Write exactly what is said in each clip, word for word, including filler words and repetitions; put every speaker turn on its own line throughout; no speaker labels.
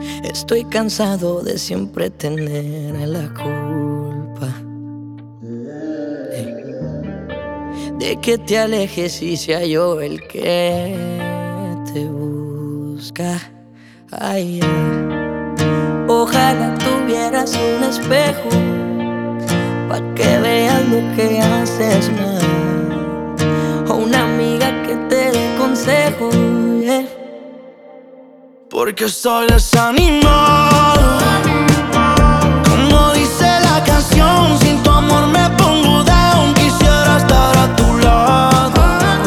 Estoy cansado de siempre tener la culpa, eh, de que te alejes y sea yo el que te busca. Ay, ay. Ojalá tuvieras un espejo pa' que veas lo que haces mal, o una amiga que te dé consejo, yeah.
Porque estoy desanimado, como dice la canción, sin tu amor me pongo down. Quisiera estar a tu lado,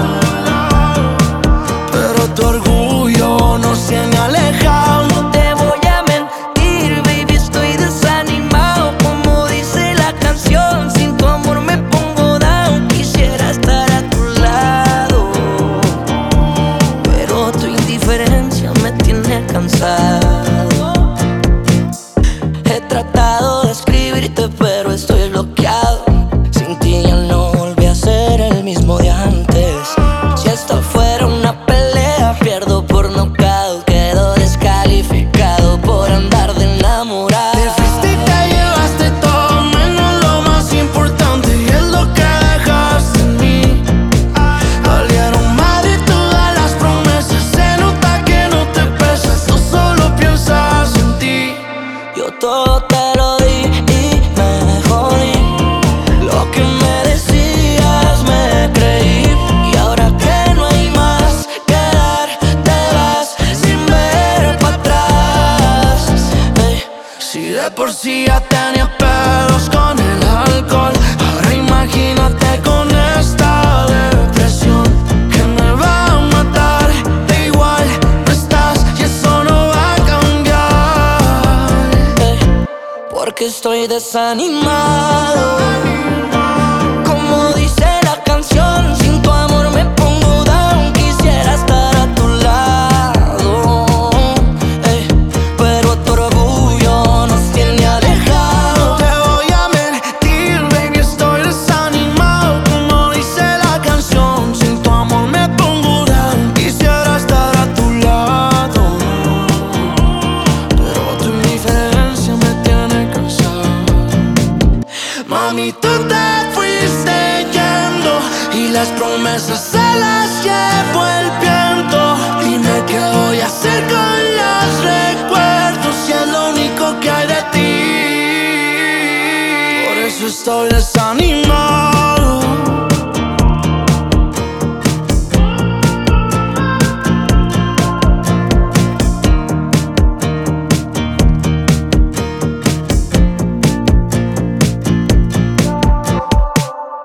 pero tu orgullo no se me ha alejado.
No te voy a mentir, baby, estoy desanimado, como dice la canción, sin tu amor me pongo down. Quisiera estar a tu lado, pero tu indiferencia me tiene cansado. He tratado de escribirte, pero estoy bloqueado. Sin ti ya no volví a ser el mismo de antes. Si esto fuera una pelea, pierdo por nocaut. Quedo descalificado por andar de enamorado.
Te fuiste y te llevaste todo menos lo más importante, y es lo que dejaste en mí. Valieron madre todas las promesas, se nota que no te pesas, tú solo piensas en ti.
Yo todo te lo di y me jodí. Lo que me decías me creí, y ahora que no hay más que dar, te vas sin ver para atrás, hey.
Si de por sí ya tenía pedos con el alcohol, ahora imagínate con esta depresión que me va a matar. Da igual, no estás y eso no va a cambiar.
Hey, porque estoy desanimado, como dice la canción, sin tu amor me pongo down. Quisiera estar a tu lado, hey, pero tu orgullo nos tiene alejado.
No te voy a mentir, baby, estoy desanimado, como dice la canción, sin tu amor me pongo down. Quisiera estar a tu lado, pero tu indiferencia me tiene cansado. Mami, tú te fuiste yendo y las promesas se las llevó el viento. Dime qué voy a hacer con los recuerdos si es lo único que hay de ti. Por eso estoy desanimado.